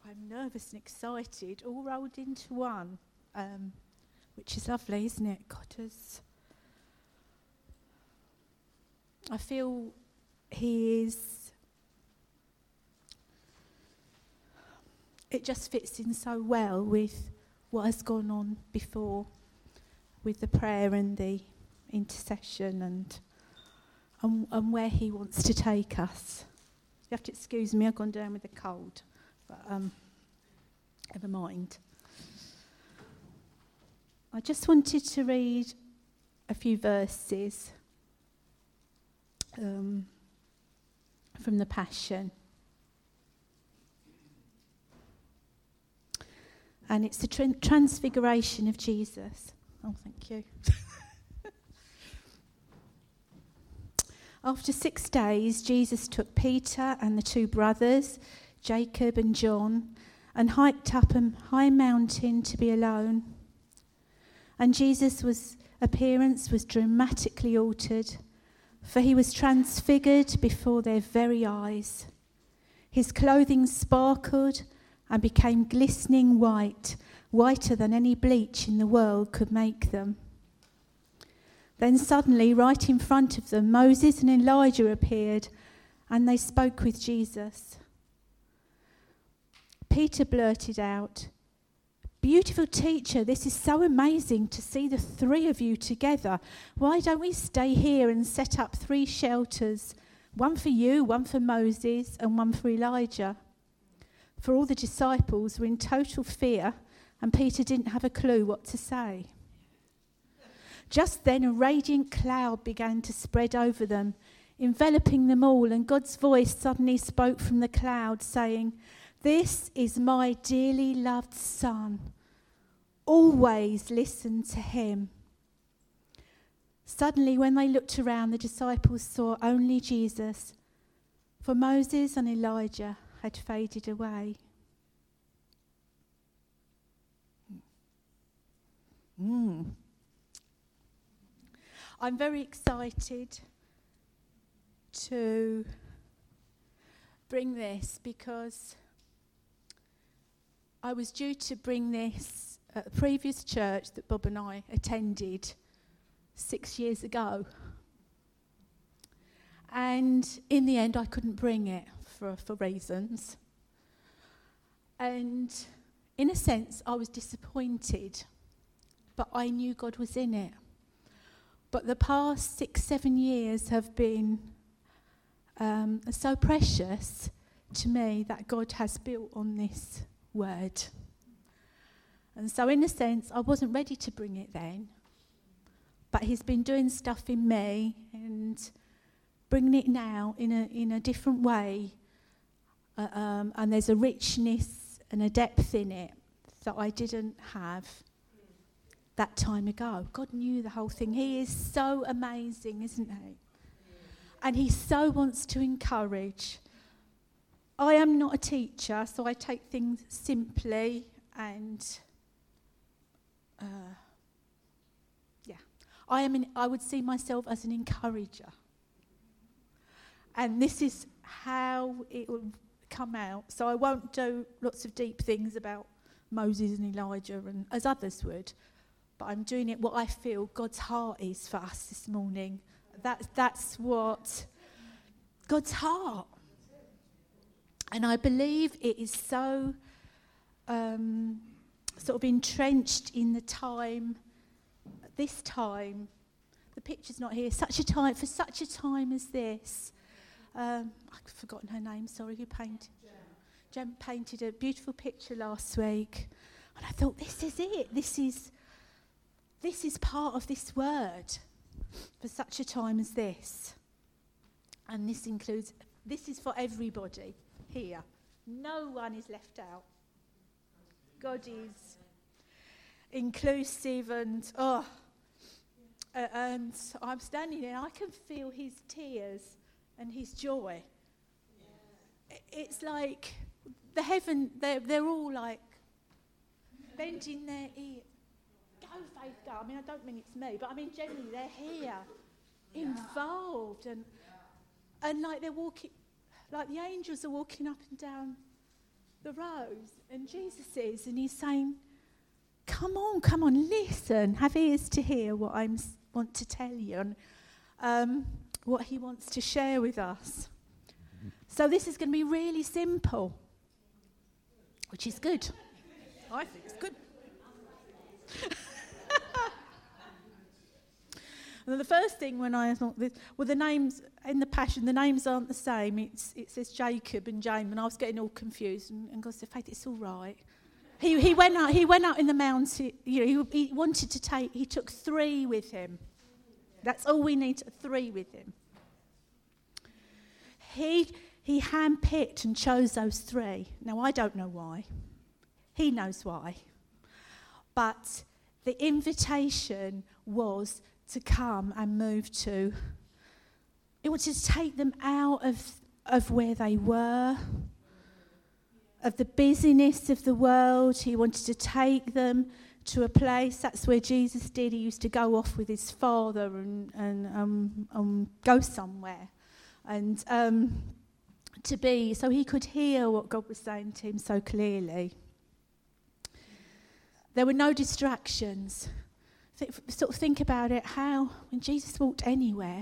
I'm nervous and excited, all rolled into one, which is lovely, isn't it? I feel he is, it just fits in so well with what has gone on before, with the prayer and the intercession and where he wants to take us. You have to excuse me, I've gone down with a cold, but never mind. I just wanted to read a few verses from the Passion. And it's the transfiguration of Jesus. Oh, thank you. After 6 days, Jesus took Peter and the 2 brothers, Jacob and John, and hiked up a high mountain to be alone. And Jesus' appearance was dramatically altered, for he was transfigured before their very eyes. His clothing sparkled and became glistening white, whiter than any bleach in the world could make them. Then suddenly, right in front of them, Moses and Elijah appeared, and they spoke with Jesus. Peter blurted out, "Beautiful teacher, this is so amazing to see the 3 of you together. Why don't we stay here and set up 3 shelters, one for you, one for Moses, and one for Elijah?" For all the disciples were in total fear, and Peter didn't have a clue what to say. Just then a radiant cloud began to spread over them, enveloping them all, and God's voice suddenly spoke from the cloud, saying, "This is my dearly loved Son. Always listen to him." Suddenly, when they looked around, the disciples saw only Jesus, for Moses and Elijah had faded away. I'm very excited to bring this because I was due to bring this at a previous church that Bob and I attended 6 years ago. And in the end, I couldn't bring it for reasons. And in a sense, I was disappointed, but I knew God was in it. But the past 6-7 years have been so precious to me that God has built on this word. And so in a sense, I wasn't ready to bring it then, but he's been doing stuff in me and bringing it now in a different way. And there's a richness and a depth in it that I didn't have that time ago. God knew the whole thing. He is so amazing, isn't he? And he so wants to encourage. I am not a teacher, so I take things simply and I would see myself as an encourager. And this is how it will come out. So I won't do lots of deep things about Moses and Elijah and as others would. But I'm doing it what I feel God's heart is for us this morning. That's what God's heart. And I believe it is so sort of entrenched in the time, this time. The picture's not here. For such a time as this. I've forgotten her name, sorry, who painted? Jem painted a beautiful picture last week. And I thought, this is it. This is part of this word for such a time as this. And this is for everybody here. No one is left out. God is inclusive and I'm standing there and I can feel his tears and his joy. It's like the heaven, they're all like bending their ear. Go, Faith, go. I mean, I don't mean it's me, but I mean generally they're here, involved, and like they're walking, like the angels are walking up and down the rose, and Jesus is, and he's saying, come on, listen, have ears to hear what I want to tell you, and what he wants to share with us. So this is going to be really simple, which is good. I think it's good. And the first thing when I thought, the names in the Passion, the names aren't the same. It says Jacob and James, and I was getting all confused. And God said, Faith, it's all right. He went out in the mountain. He wanted to take. He took 3 with him. That's all we need. 3 with him. He handpicked and chose those 3. Now I don't know why. He knows why. But the invitation was to come and move to. He wanted to take them out of where they were, of the busyness of the world. He wanted to take them to a place. That's where Jesus did. He used to go off with his Father and go somewhere, and to be, so he could hear what God was saying to him so clearly. There were no distractions. Sort of think about it, how when Jesus walked anywhere,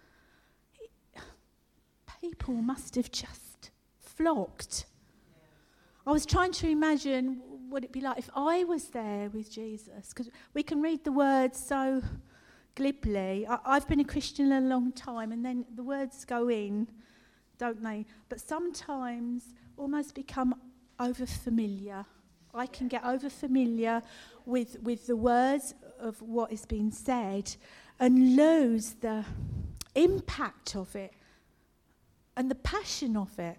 people must have just flocked. I was trying to imagine what it'd be like if I was there with Jesus, because we can read the words so glibly. I've been a Christian a long time, and then the words go in, don't they? But sometimes almost become over familiar. I can get over familiar with the words of what is being said and lose the impact of it and the passion of it.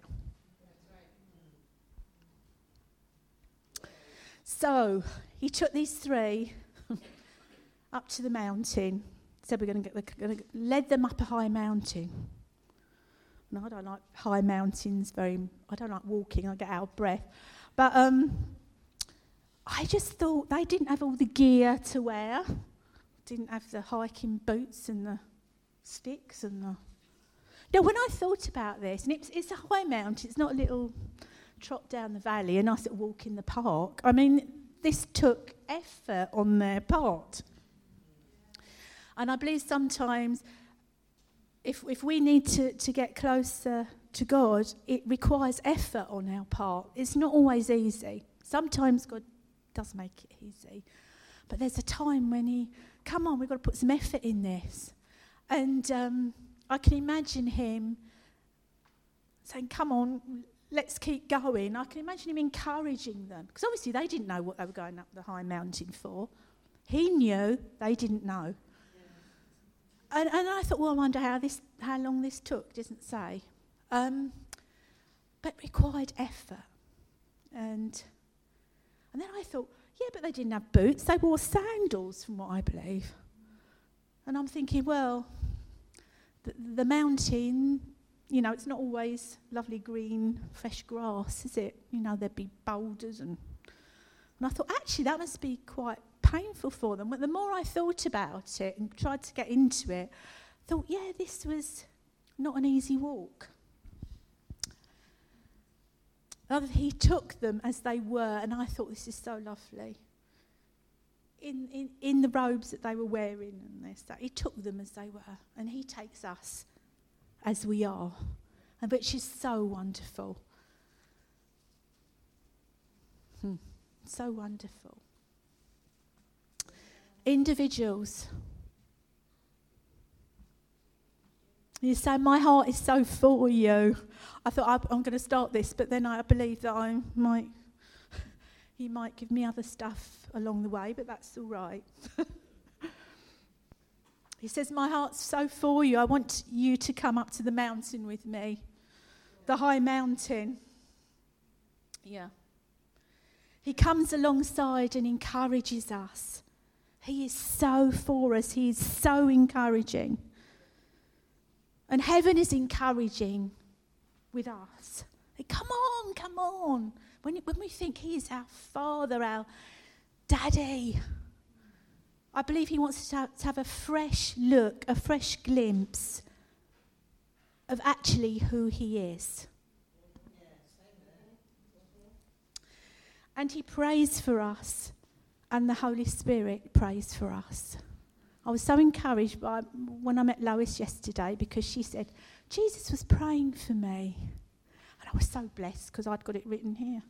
So he took these 3 up to the mountain. Said we're going to led them up a high mountain. No, I don't like high mountains I don't like walking. I get out of breath. But I just thought they didn't have all the gear to wear. Didn't have the hiking boots and the sticks and the. Now, when I thought about this, and it's a high mountain, it's not a little trot down the valley, a nice little walk in the park. I mean, this took effort on their part. And I believe sometimes if we need to get closer to God, it requires effort on our part. It's not always easy. Sometimes God does make it easy. But there's a time when come on, we've got to put some effort in this. And I can imagine him saying, come on, let's keep going. I can imagine him encouraging them. Because obviously they didn't know what they were going up the high mountain for. He knew, they didn't know. And I thought, well, I wonder how long this took. It doesn't say. But required effort. And then I thought, yeah, but they didn't have boots. They wore sandals, from what I believe. And I'm thinking, well, the mountain, it's not always lovely green, fresh grass, is it? There'd be boulders. And I thought, actually, that must be quite painful for them. But the more I thought about it and tried to get into it, I thought, yeah, this was not an easy walk. He took them as they were, and I thought, this is so lovely. In the robes that they were wearing and this, that he took them as they were, and he takes us as we are, and which is so wonderful. So wonderful. Individuals. You say, my heart is so for you. I thought I'm going to start this, but then I believe that he might give me other stuff along the way, but that's all right. He says, my heart's so for you. I want you to come up to the mountain with me, the high mountain. Yeah. He comes alongside and encourages us. He is so for us. He is so encouraging. And heaven is encouraging with us. Come on. When we think he is our Father, our Daddy, I believe he wants to have a fresh look, a fresh glimpse of actually who he is. And he prays for us, and the Holy Spirit prays for us. I was so encouraged when I met Lois yesterday, because she said, Jesus was praying for me. And I was so blessed because I'd got it written here.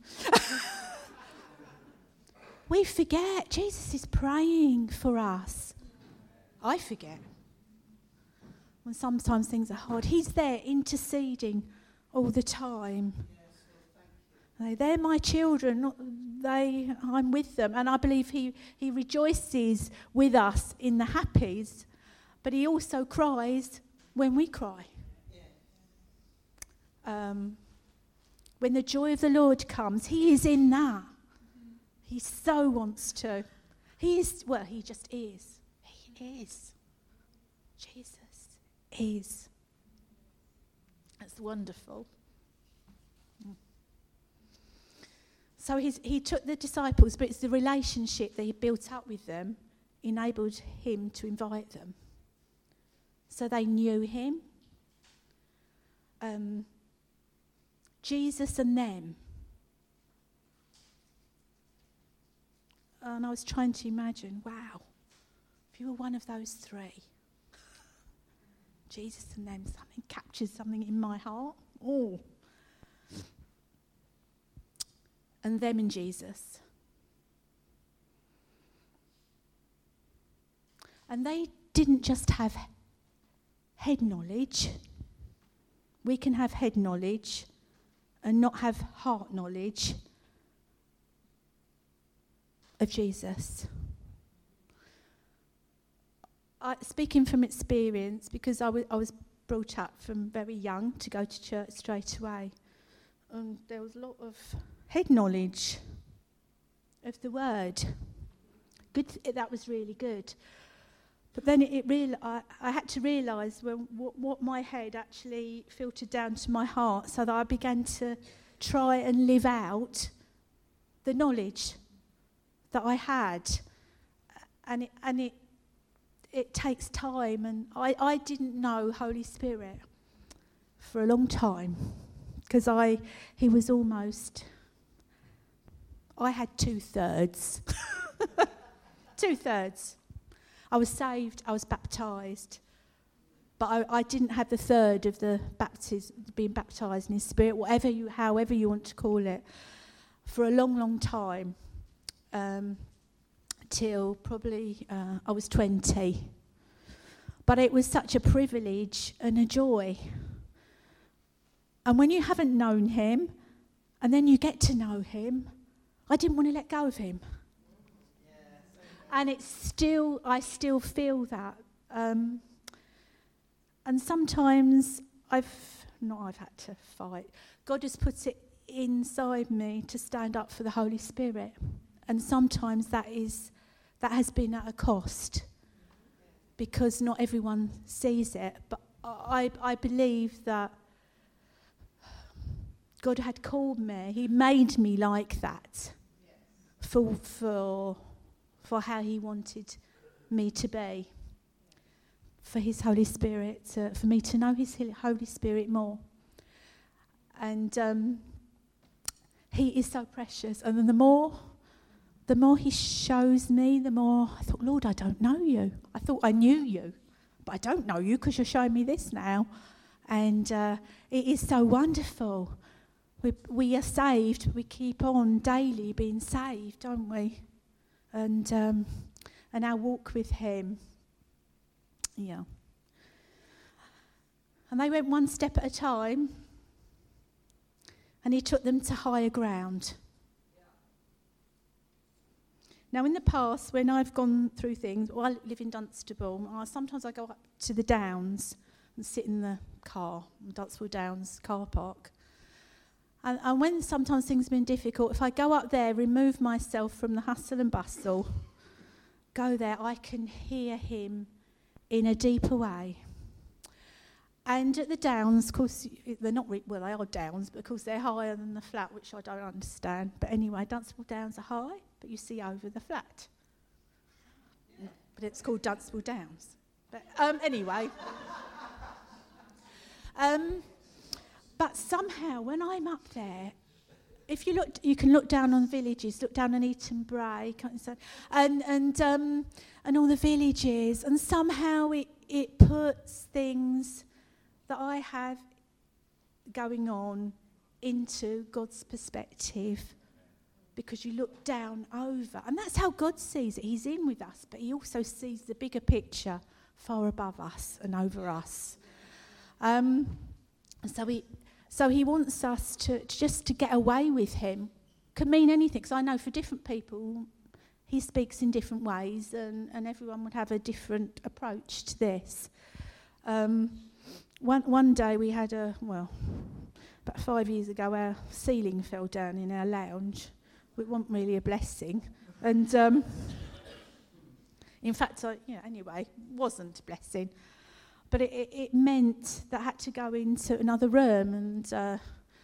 We forget Jesus is praying for us. I forget. When sometimes things are hard, he's there interceding all the time. They're my children. I'm with them. And I believe he rejoices with us in the happies, but he also cries when we cry. When the joy of the Lord comes, he is in that. He so wants to. He just is. He is. Jesus is. That's wonderful. So he took the disciples, but it's the relationship that he built up with them enabled him to invite them. So they knew him. Jesus and them. And I was trying to imagine, wow, if you were one of those three, Jesus and them, something captures something in my heart. Oh. And them and Jesus. And they didn't just have head knowledge. We can have head knowledge and not have heart knowledge of Jesus. Speaking from experience, because I was brought up from very young to go to church straight away. And there was a lot of head knowledge of the word. Good, that was really good. But then I had to realise what my head actually filtered down to my heart, so that I began to try and live out the knowledge that I had. And it takes time, and I didn't know Holy Spirit for a long time, because he was almost... I had 2/3. 2/3. I was saved, I was baptised, but I didn't have the third of the being baptised in His Spirit, however you want to call it, for a long, long time, till probably I was 20. But it was such a privilege and a joy. And when you haven't known Him, and then you get to know Him, I didn't want to let go of Him. And I still feel that. And sometimes I've had to fight. God has put it inside me to stand up for the Holy Spirit. And sometimes that has been at a cost, because not everyone sees it. But I believe that God had called me. He made me like that for how He wanted me to be, for His Holy Spirit, for me to know His Holy Spirit more. And He is so precious. And then the more He shows me, the more I thought, Lord, I don't know you. I thought I knew you, but I don't know you because you're showing me this now. And it is so wonderful. We are saved. We keep on daily being saved, don't we? And our walk with Him. Yeah. And they went one step at a time, and He took them to higher ground. Now, in the past, when I've gone through things, I live in Dunstable, sometimes I go up to the Downs and sit in the car, Dunstable Downs car park. And when sometimes things have been difficult, if I go up there, remove myself from the hustle and bustle, go there, I can hear Him in a deeper way. And at the Downs, of course, they're not they are Downs, but of course they're higher than the flat, which I don't understand. But anyway, Dunstable Downs are high, but you see over the flat. But it's called Dunstable Downs. But anyway. But somehow, when I'm up there, if you look, you can look down on villages, look down on Eaton Bray, can't you say? And all the villages, and somehow it puts things that I have going on into God's perspective, because you look down over, and that's how God sees it. He's in with us, but he also sees the bigger picture far above us and over us. So he wants us to just to get away with him. Could mean anything, because I know for different people he speaks in different ways, and everyone would have a different approach to this. One day we had about 5 years ago, our ceiling fell down in our lounge. It wasn't really a blessing, and in fact, anyway, wasn't a blessing. But it meant that I had to go into another room, and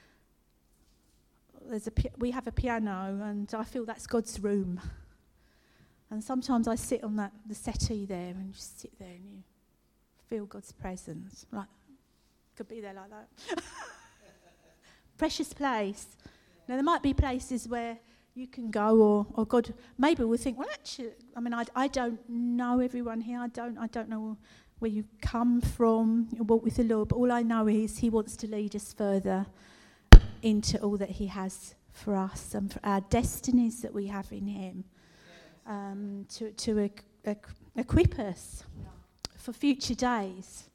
we have a piano, and I feel that's God's room. And sometimes I sit on the settee there and just sit there and you feel God's presence. Like, could be there like that. Precious place. Now, there might be places where you can go, or God maybe will think, well, actually, I don't know everyone here. I don't know where you come from, you walk with the Lord, but all I know is he wants to lead us further into all that he has for us and for our destinies that we have in him, to equip us for future days.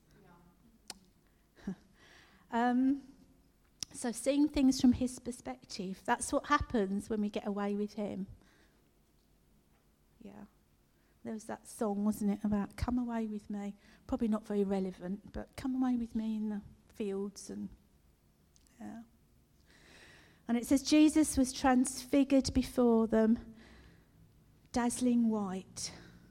So seeing things from his perspective, that's what happens when we get away with him. Yeah. There was that song, wasn't it, about come away with me. Probably not very relevant, but come away with me in the fields. And it says, Jesus was transfigured before them, dazzling white.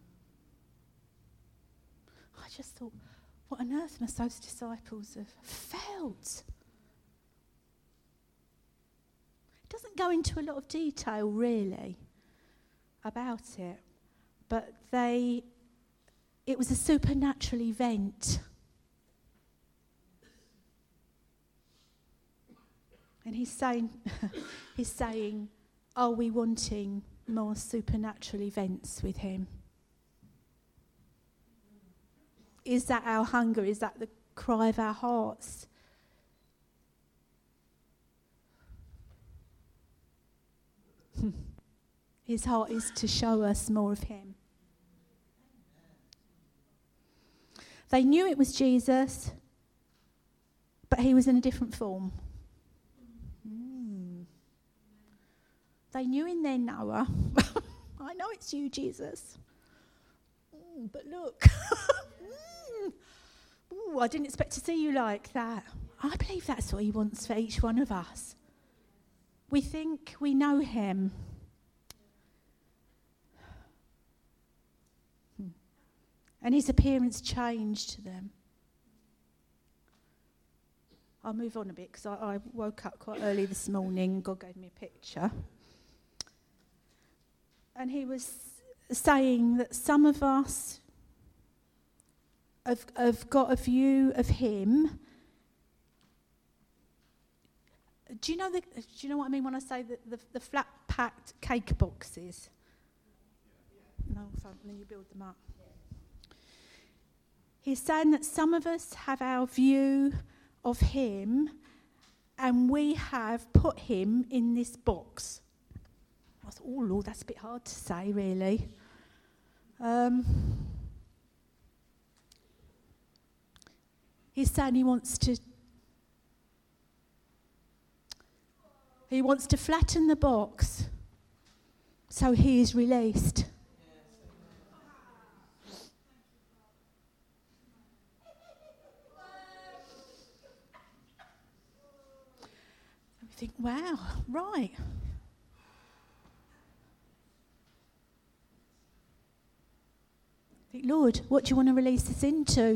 I just thought, what on earth must those disciples have felt? It doesn't go into a lot of detail, really, about it. But it was a supernatural event. And he's saying, are we wanting more supernatural events with him? Is that our hunger? Is that the cry of our hearts? His heart is to show us more of him. They knew it was Jesus, but he was in a different form. They knew in their knower, I know it's you, Jesus. But look, I didn't expect to see you like that. I believe that's what he wants for each one of us. We think we know him. And his appearance changed them. I'll move on a bit because I woke up quite early this morning. God gave me a picture. And he was saying that some of us have got a view of him. Do you know what I mean when I say the flat packed cake boxes? No, and then you build them up. He's saying that some of us have our view of him, and we have put him in this box. I thought, oh Lord, that's a bit hard to say, really. He's saying he wants to flatten the box so he is released. Think, wow, right. Think, Lord, what do you want to release us into?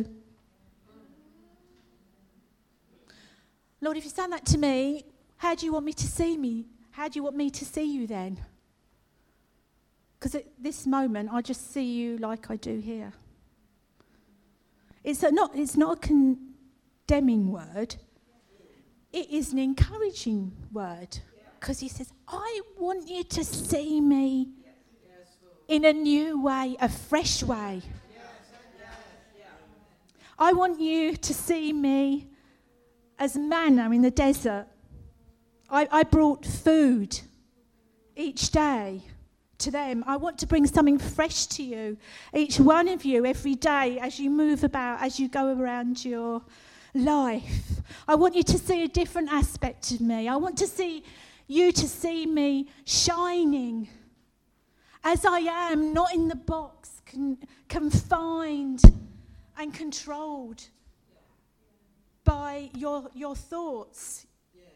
Lord, if you stand that to me, how do you want me to see me? How do you want me to see you then? Because at this moment, I just see you like I do here. It's not a condemning word. It is an encouraging word. Because he says, I want you to see me in a new way, a fresh way. I want you to see me as manna in the desert. I brought food each day to them. I want to bring something fresh to you, each one of you, every day as you move about, as you go around your life. I want you to see a different aspect of me. I want to see you to see me shining as I am, not in the box, confined and controlled by your thoughts,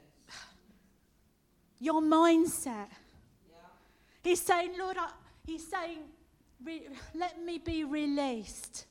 your mindset. He's saying, Lord, let me be released.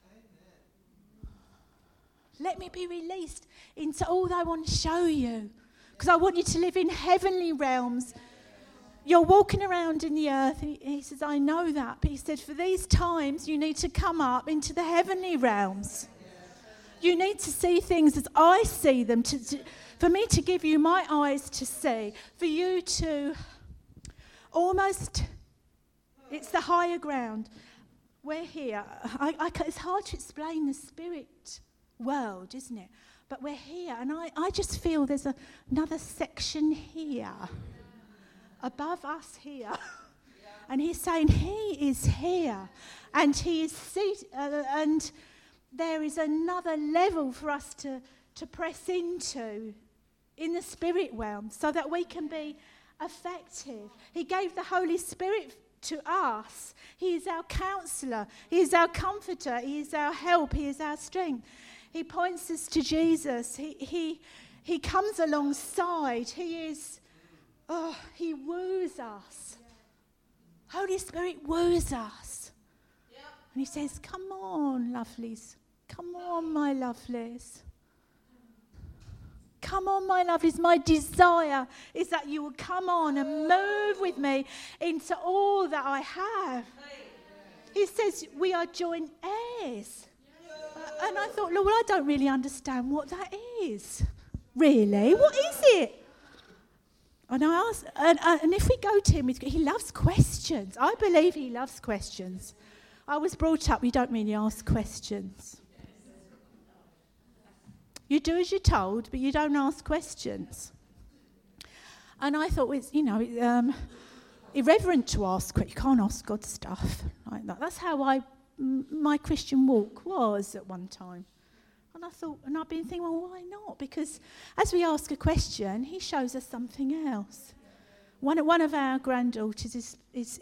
Let me be released into all that I want to show you. Because I want you to live in heavenly realms. You're walking around in the earth. He says, I know that. But he said, for these times, you need to come up into the heavenly realms. You need to see things as I see them. For me to give you my eyes to see. For you to almost, it's the higher ground. We're here. It's hard to explain the spirit world, isn't it? But we're here, and I just feel there's another section here, above us here. And he's saying he is here, and he is seated, and there is another level for us to press into in the spirit realm so that we can be effective. He gave the Holy Spirit to us. He is our counselor. He is our comforter. He is our help. He is our strength. He points us to Jesus. He comes alongside. He woos us. Holy Spirit woos us. And he says, come on, lovelies. Come on, my lovelies. Come on, my lovelies. My desire is that you will come on and move with me into all that I have. He says we are joint heirs. And I thought, Lord, I don't really understand what that is. Really? What is it? And I asked, and if we go to him, he loves questions. I believe he loves questions. I was brought up, we don't really ask questions. You do as you're told, but you don't ask questions. And I thought, it's irreverent to ask. You can't ask God stuff like that. That's how my Christian walk was at one time. And I thought, and I've been thinking, well, why not? Because as we ask a question, he shows us something else. One of our granddaughters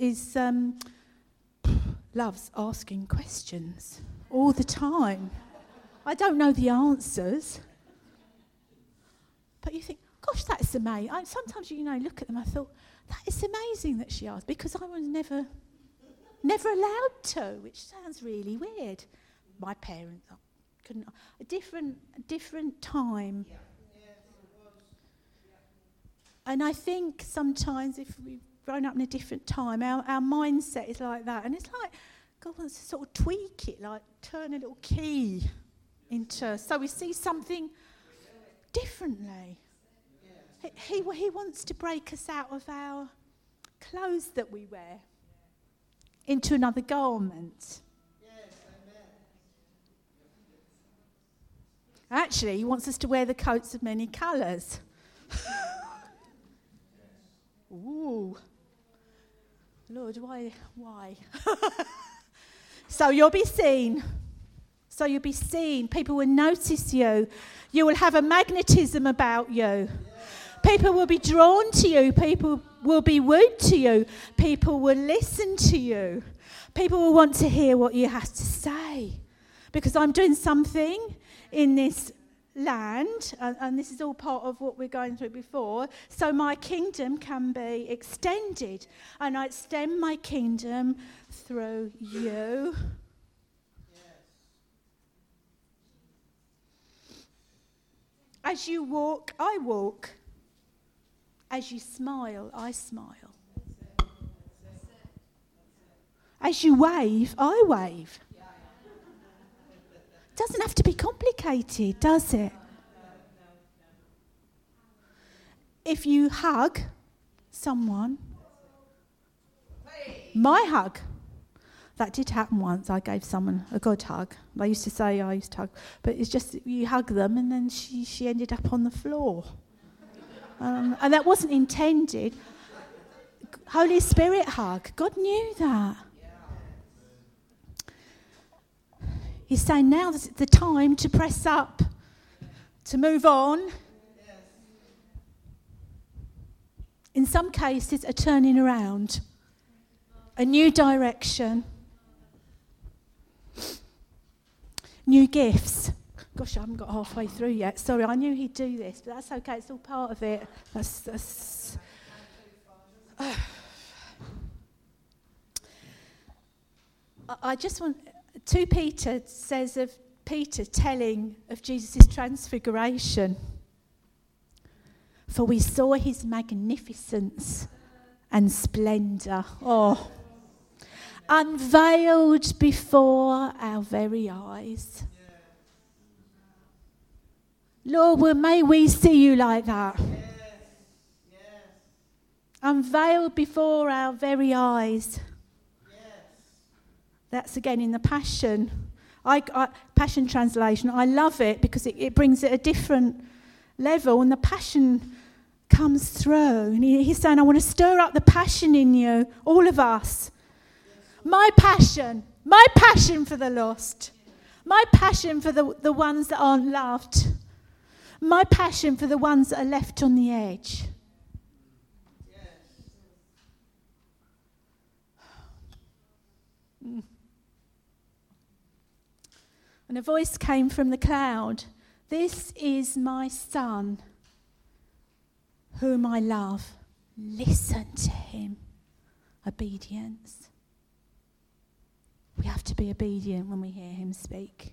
loves asking questions all the time. I don't know the answers. But you think, gosh, that's amazing. Sometimes, look at them, I thought, that is amazing that she asked, because I was never allowed to, which sounds really weird. My parents couldn't. A different time. Yeah. And I think sometimes if we've grown up in a different time, our mindset is like that. And it's like God wants to sort of tweak it, like turn a little key into, so we see something differently. He wants to break us out of our clothes that we wear into another garment. Actually, he wants us to wear the coats of many colours. Ooh. Lord, why? So you'll be seen. People will notice you. You will have a magnetism about you. People will be drawn to you. People will be wooed to you. People will listen to you. People will want to hear what you have to say. Because I'm doing something in this land, and this is all part of what we're going through before, so my kingdom can be extended. And I extend my kingdom through you. As you walk, I walk. As you smile, I smile. As you wave, I wave. Doesn't have to be complicated, does it? If you hug, someone. My hug. That did happen once. I gave someone a God hug. I used to say I used to hug, but it's just you hug them and then she ended up on the floor. And that wasn't intended. Holy Spirit hug. God knew that. He's saying now is the time to press up, to move on. In some cases, a turning around, a new direction. New gifts. Gosh, I haven't got halfway through yet. Sorry, I knew he'd do this, but that's okay. It's all part of it. I just want... 2 Peter says of Peter telling of Jesus' transfiguration. For we saw his magnificence and splendour. Oh, unveiled before our very eyes. Lord, well, may we see you like that. Unveiled before our very eyes. That's again in the Passion. Passion translation. I love it because it brings it a different level, and the passion comes through. And he's saying, I want to stir up the passion in you, all of us. My passion for the lost. My passion for the ones that aren't loved. My passion for the ones that are left on the edge. And a voice came from the cloud. This is my son, whom I love. Listen to him. Obedience. We have to be obedient when we hear him speak.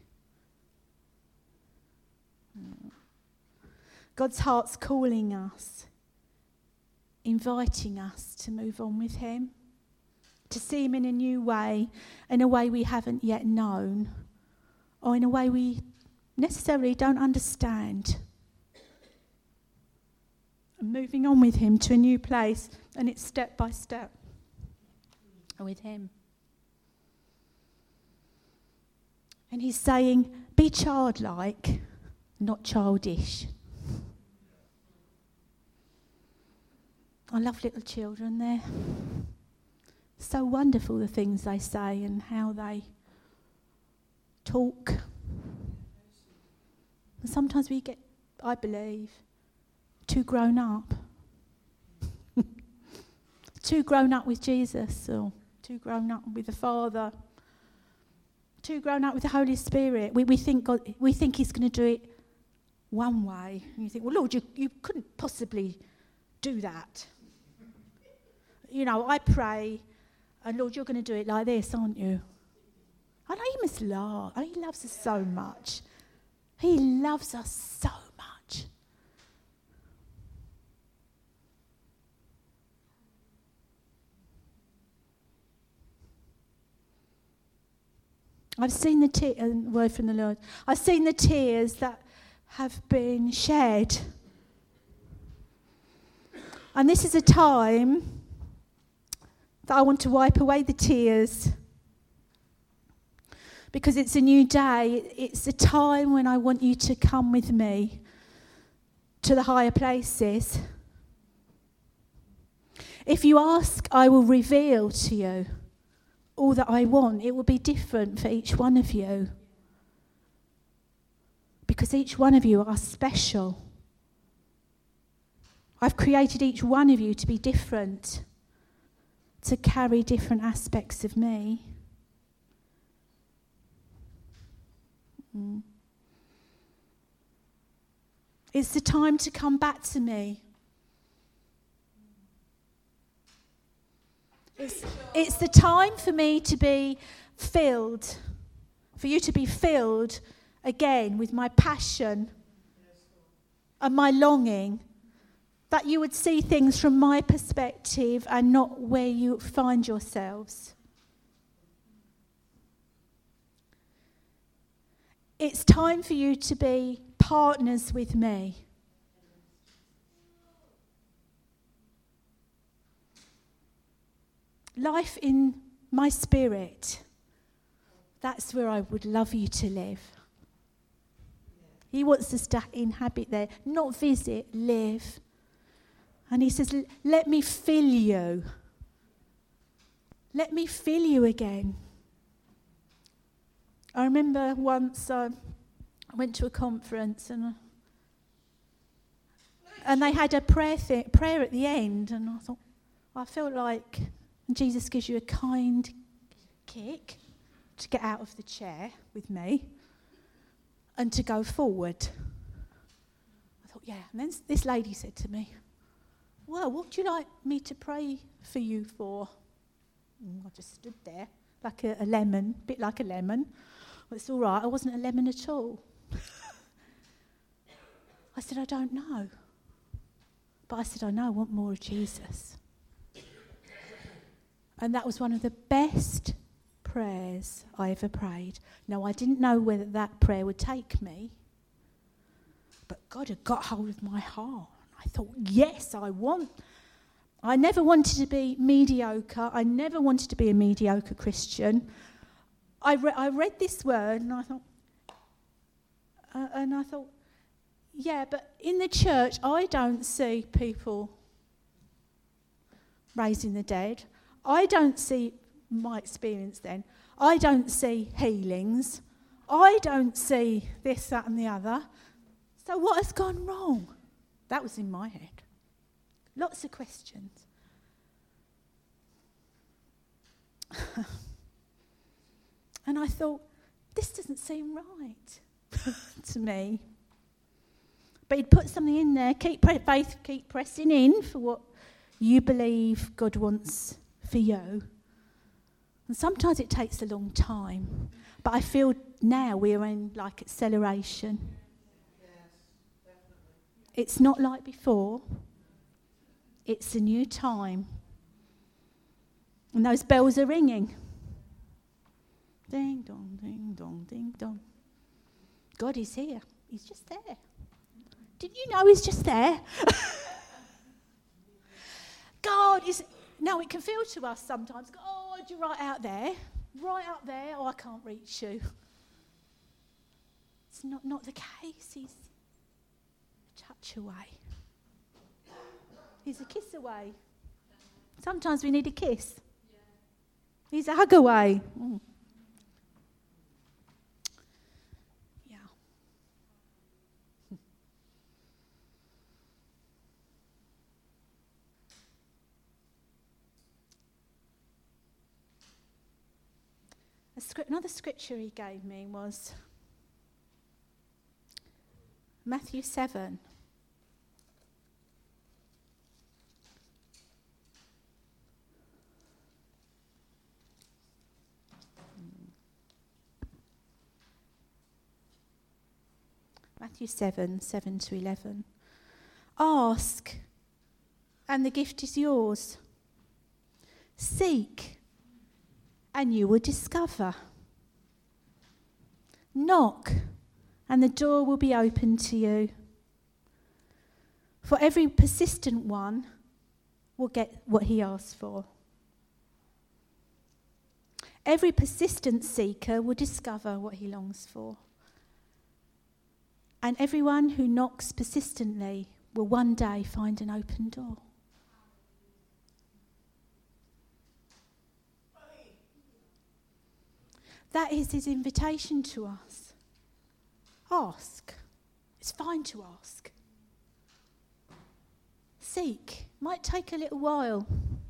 God's heart's calling us, inviting us to move on with him, to see him in a new way, in a way we haven't yet known, or in a way we necessarily don't understand. And moving on with him to a new place, and it's step by step with him. And he's saying, be childlike, not childish. I love little children. They're so wonderful, the things they say and how they talk. And sometimes we get, I believe, too grown up. Too grown up with Jesus, or too grown up with the Father. Too grown up with the Holy Spirit. We think he's going to do it one way. And you think, well, Lord, you couldn't possibly do that. You know, I pray, and Lord, you're going to do it like this, aren't you? I know he must laugh. He loves us so much. He loves us so much. I've seen the word from the Lord. I've seen the tears that have been shed. And this is a time that I want to wipe away the tears, because it's a new day. It's a time when I want you to come with me to the higher places. If you ask, I will reveal to you all that I want. It will be different for each one of you, because each one of you are special. I've created each one of you to be different, to carry different aspects of me. It's the time to come back to me. It's the time for me to be filled, for you to be filled again with my passion and my longing, that you would see things from my perspective and not where you find yourselves. It's time for you to be partners with me. life in my spirit, that's where I would love you to live. He wants us to inhabit there, not visit, live. And he says, let me fill you. Let me fill you again. I remember once I went to a conference and they had a prayer at the end, and I thought, I felt like Jesus gives you a kind kick to get out of the chair with me and to go forward. I thought, yeah. And then this lady said to me, well, what would you like me to pray for you for? And I just stood there like a lemon, a bit like a lemon. Well, it's all right, I wasn't a lemon at all. I said, I don't know. But I said, I know I want more of Jesus. And that was one of the best prayers I ever prayed. Now, I didn't know whether that prayer would take me, but God had got hold of my heart. I thought, yes, I never wanted to be mediocre. I never wanted to be a mediocre Christian. I read this word and I thought, yeah, but in the church, I don't see people raising the dead. I don't see, my experience then, I don't see healings. I don't see this, that and the other. So what has gone wrong? That was in my head. Lots of questions. And I thought, this doesn't seem right to me. But he'd put something in there. Keep pressing in for what you believe God wants for you. And sometimes it takes a long time. But I feel now we're in like acceleration. Yes, definitely. It's not like before. It's a new time. And those bells are ringing. Ding dong, ding dong, ding dong. God is here. He's just there. Didn't you know he's just there? God is... Now, it can feel to us sometimes, God, you're right out there. Right up there. Oh, I can't reach you. It's not the case. He's a touch away. He's a kiss away. Sometimes we need a kiss. He's a hug away. Mm. Yeah. Another scripture he gave me was Matthew 7. Matthew 7, 7 to 11. Ask, and the gift is yours. Seek, and you will discover. Knock, and the door will be opened to you. For every persistent one will get what he asks for. Every persistent seeker will discover what he longs for. And everyone who knocks persistently will one day find an open door. That is his invitation to us. Ask. It's fine to ask. Seek. Might take a little while.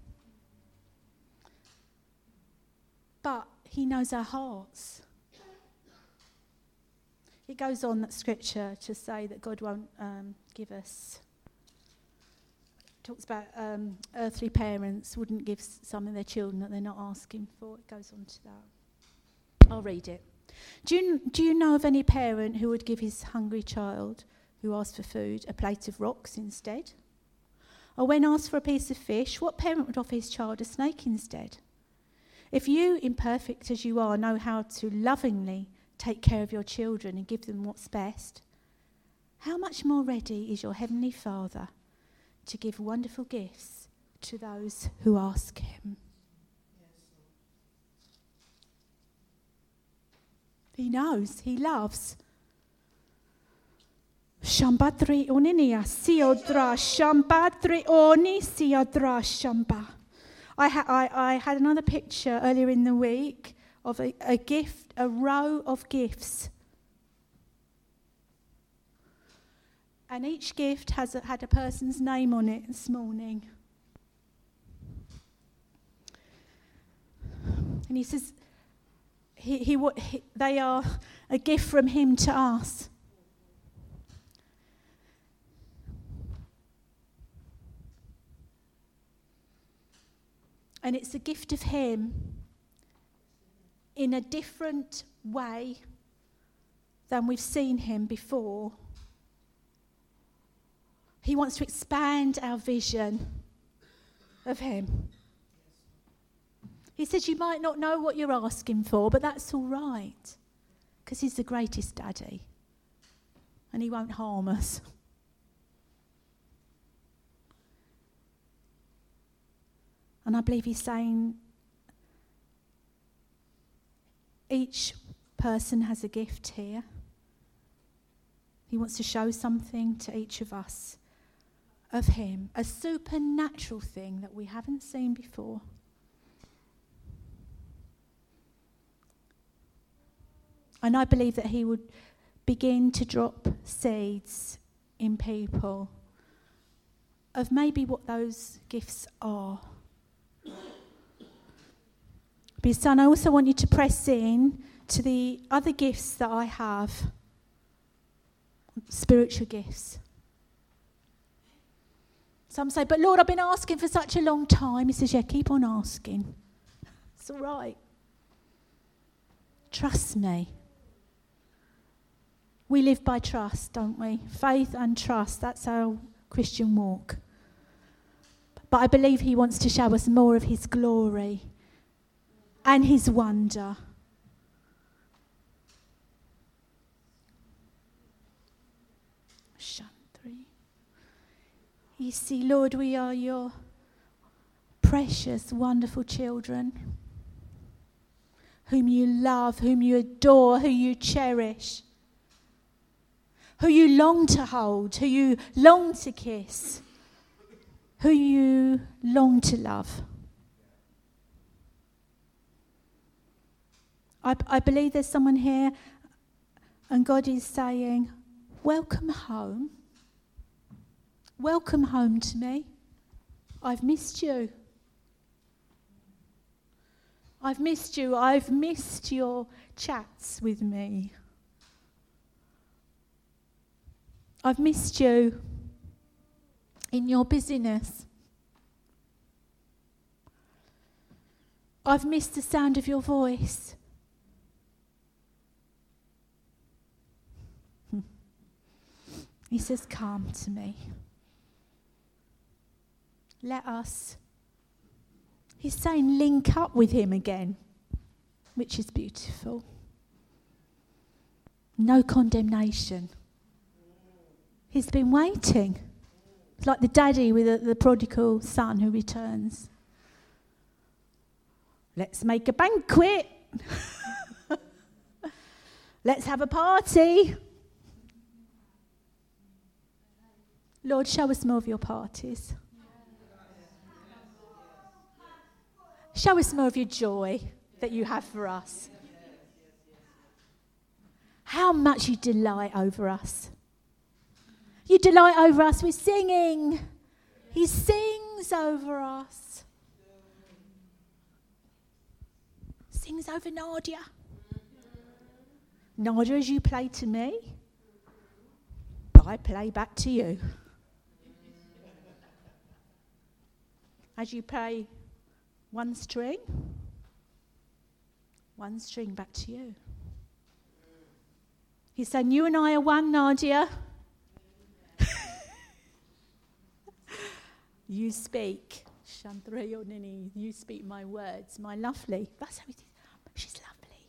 But he knows our hearts. It goes on, that scripture, to say that God won't give us... talks about earthly parents wouldn't give some of their children that they're not asking for. It goes on to that. I'll read it. Do you know of any parent who would give his hungry child who asked for food a plate of rocks instead? Or when asked for a piece of fish, what parent would offer his child a snake instead? If you, imperfect as you are, know how to lovingly take care of your children and give them what's best, how much more ready is your Heavenly Father to give wonderful gifts to those who ask him? He knows. He loves. Shambadri oninia siodra shambadri oni siodra shamba. I had another picture earlier in the week of a gift, a row of gifts. And each gift had a person's name on it this morning. And he says, they are a gift from him to us. And it's a gift of him in a different way than we've seen him before. He wants to expand our vision of him. He says you might not know what you're asking for, but that's all right, because he's the greatest daddy and he won't harm us. And I believe he's saying each person has a gift here. He wants to show something to each of us of him, a supernatural thing that we haven't seen before. And I believe that he would begin to drop seeds in people of maybe what those gifts are. But son, I also want you to press in to the other gifts that I have, spiritual gifts. Some say, but Lord, I've been asking for such a long time. He says, yeah, keep on asking. It's all right. Trust me. We live by trust, don't we? Faith and trust, that's our Christian walk. But I believe he wants to show us more of his glory and his wonder. You see, Lord, we are your precious, wonderful children, whom you love, whom you adore, who you cherish, who you long to hold, who you long to kiss, who you long to love. I believe there's someone here and God is saying, welcome home. Welcome home to me. I've missed you. I've missed you. I've missed your chats with me. I've missed you in your busyness. I've missed the sound of your voice. He says, come to me. Let us, he's saying, link up with him again, which is beautiful. No condemnation. He's been waiting. It's like the daddy with the prodigal son who returns. Let's make a banquet. Let's have a party. Lord, show us more of your parties. Show us more of your joy that you have for us. How much you delight over us. You delight over us with singing. He sings over us. Sings over Nadia. Nadia, as you play to me, I play back to you. As you play one string back to you. He's saying, you and I are one, Nadia. You speak. You speak my words, my lovely. That's how it is. She's lovely.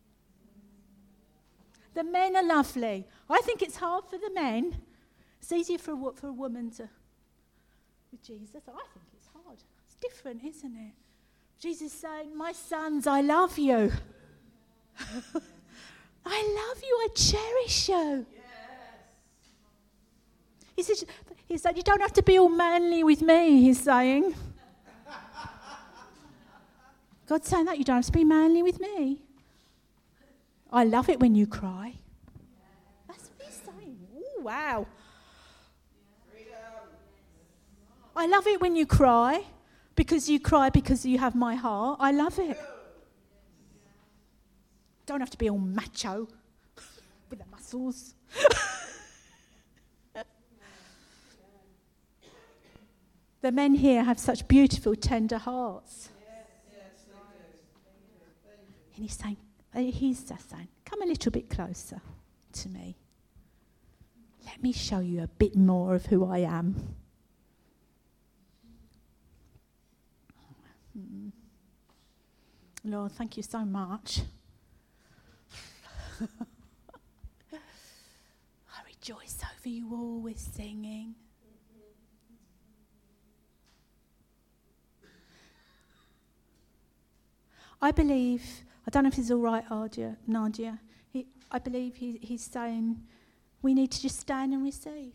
The men are lovely. I think it's hard for the men. It's easier for a woman to, with Jesus. I think it's hard. It's different, isn't it? Jesus saying, my sons, I love you. I love you. I cherish you. He said, you don't have to be all manly with me, he's saying. God's saying that you don't have to be manly with me. I love it when you cry. That's what he's saying. Oh, wow. I love it when you cry because you have my heart. I love it. Don't have to be all macho with the muscles. The men here have such beautiful, tender hearts. And he's just saying, come a little bit closer to me. Let me show you a bit more of who I am. Lord, thank you so much. I rejoice over you all with singing. I believe, I don't know if it's all right, Nadia. I believe he's saying we need to just stand and receive.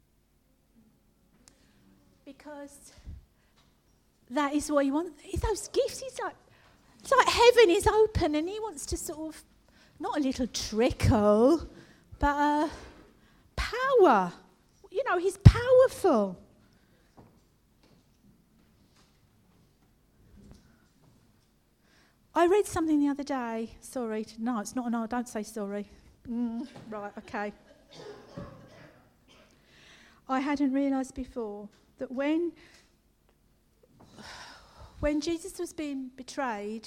Because that is what he wants. Those gifts, it's like heaven is open and he wants to sort of, not a little trickle, but power. You know, he's powerful. I read something the other day. Sorry. No, it's not an R. Don't say sorry. Right, okay. I hadn't realised before that when Jesus was being betrayed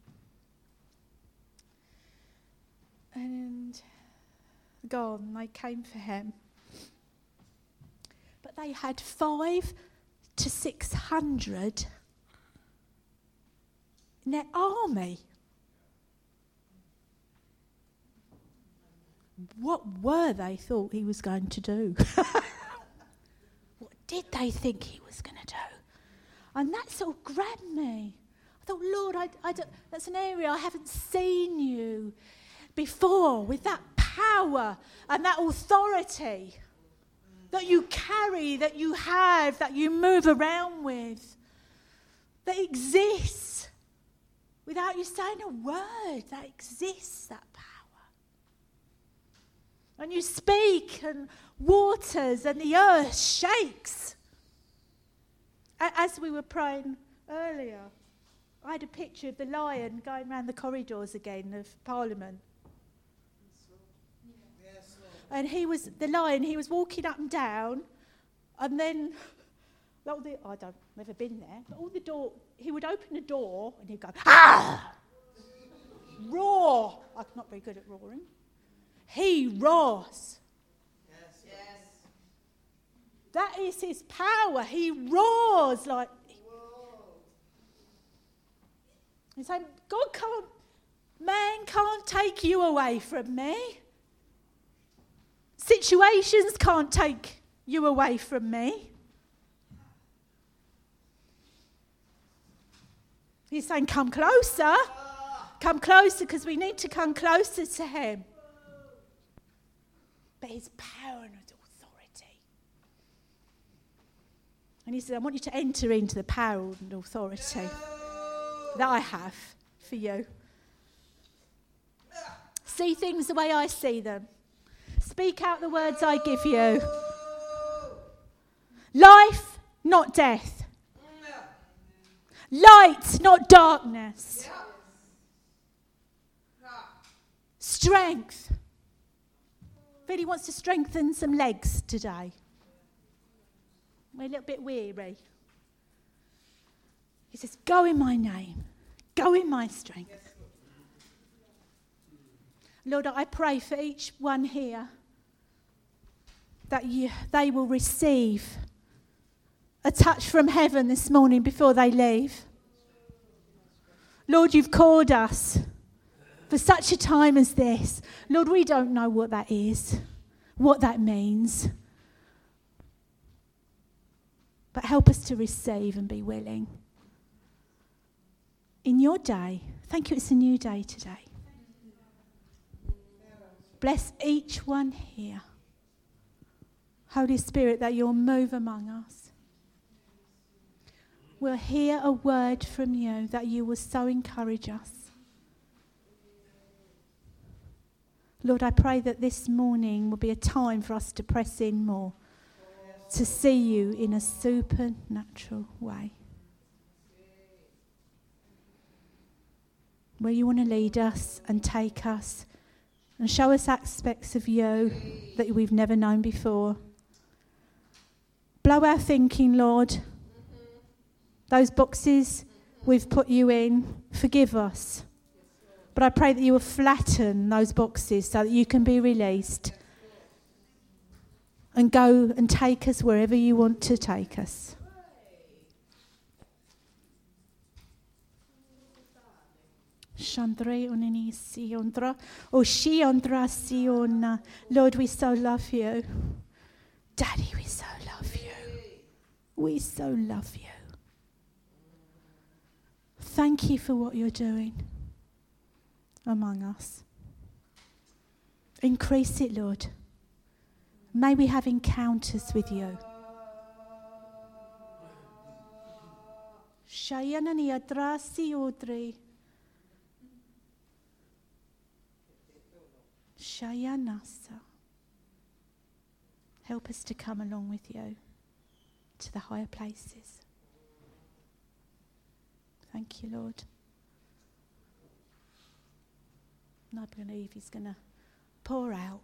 and gone, they came for him. But they had 500 to 600 in their army. What were they thought he was going to do? What did they think he was going to do? And that sort of grabbed me. I thought, Lord, that's an area I haven't seen you before, with that power and that authority that you carry, that you have, that you move around with, that exists without you saying a word, that exists, that power. And you speak and waters and the earth shakes. As we were praying earlier, I had a picture of the lion going around the corridors again of Parliament. And he was walking up and down, and then, never been there, but he would open a door and he'd go, ah! Roar! I'm not very good at roaring. He roars. Yes. That is his power. He roars like. He's saying, man can't take you away from me. Situations can't take you away from me. He's saying, come closer. Come closer, because we need to come closer to him. But his power and his authority. And he said, I want you to enter into the power and authority that I have for you. See things the way I see them. Speak out the words I give you. Life, not death. Light, not darkness. Strength. Really wants to strengthen some legs today. We're a little bit weary. He says, go in my name. Go in my strength. Lord, I pray for each one here that they will receive a touch from heaven this morning before they leave. Lord, you've called us for such a time as this. Lord, we don't know what that is, what that means. But help us to receive and be willing. In your day, thank you, it's a new day today. Bless each one here. Holy Spirit, that you'll move among us. We'll hear a word from you, that you will so encourage us. Lord, I pray that this morning will be a time for us to press in more, to see you in a supernatural way. Where you want to lead us and take us and show us aspects of you that we've never known before. Blow our thinking, Lord. Those boxes we've put you in, forgive us. But I pray that you will flatten those boxes so that you can be released and go and take us wherever you want to take us. Lord, we so love you. Daddy, we so love you. We so love you. Thank you for what you're doing among us. Increase it, Lord. May we have encounters with you. Shayanani adrasi odri. Shayanasa. Help us to come along with you to the higher places. Thank you, Lord. And I believe he's going to pour out.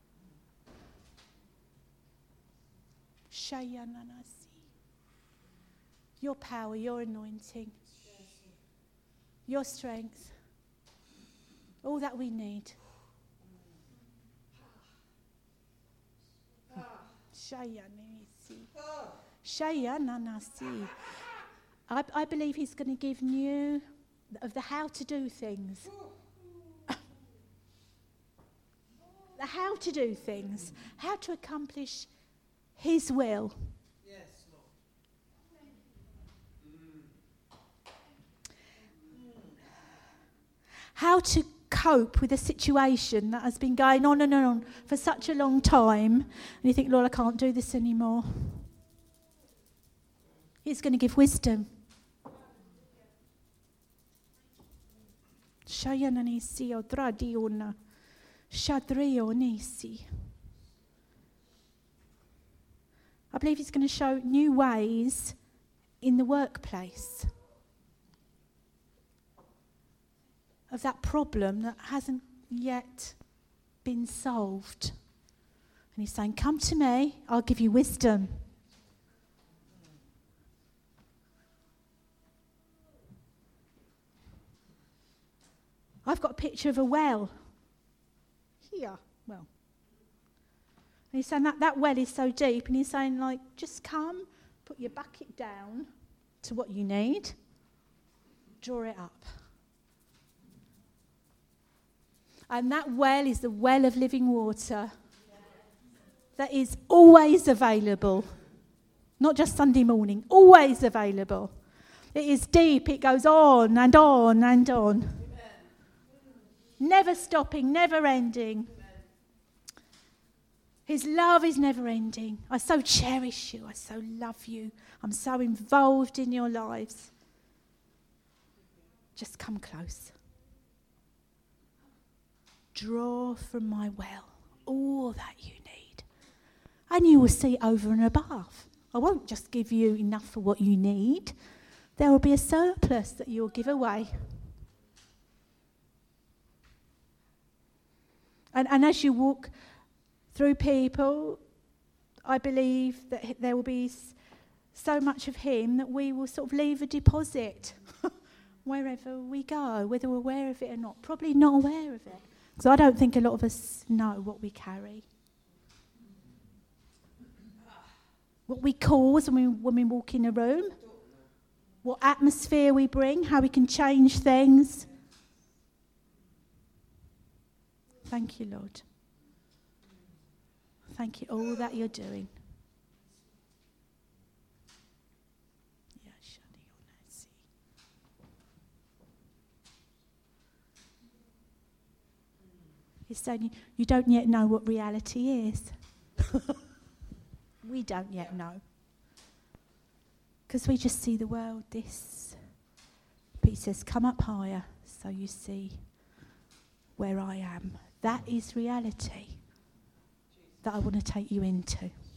Shayananasi. Your power, your anointing, your strength, all that we need. Shayananasi. Shayananasi. I believe he's going to give you of the how to do things. The how to do things. How to accomplish his will. Yes, Lord. How to cope with a situation that has been going on and on for such a long time. And you think, Lord, I can't do this anymore. He's going to give wisdom. Shayananisi odradiona. Shadrionisi. I believe he's going to show new ways in the workplace of that problem that hasn't yet been solved. And he's saying, come to me, I'll give you wisdom. I've got a picture of a well. Here, well. And he's saying that well is so deep, and he's saying, like, just come, put your bucket down to what you need, draw it up. And that well is the well of living water that is always available. Not just Sunday morning, always available. It is deep, it goes on and on and on. Amen. Never stopping, never ending. Amen. His love is never ending. I so cherish you, I so love you. I'm so involved in your lives. Just come close. Draw from my well all that you need. And you will see over and above. I won't just give you enough for what you need. There will be a surplus that you'll give away. And as you walk through people, I believe that there will be so much of him that we will sort of leave a deposit wherever we go, whether we're aware of it or not. Probably not aware of it. Because I don't think a lot of us know what we carry. What we cause when we walk in a room. What atmosphere we bring, how we can change things. Thank you, Lord. Thank you, all that you're doing. He's saying you don't yet know what reality is. We don't yet know. Because we just see the world this. But he says, come up higher so you see where I am. That is reality that I want to take you into.